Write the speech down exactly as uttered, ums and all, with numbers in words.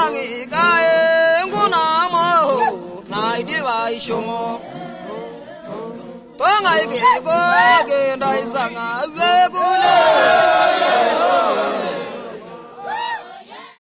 Tangi kae nguna mo nai di vai shomo Tongai ke go ke dai sanga ve gule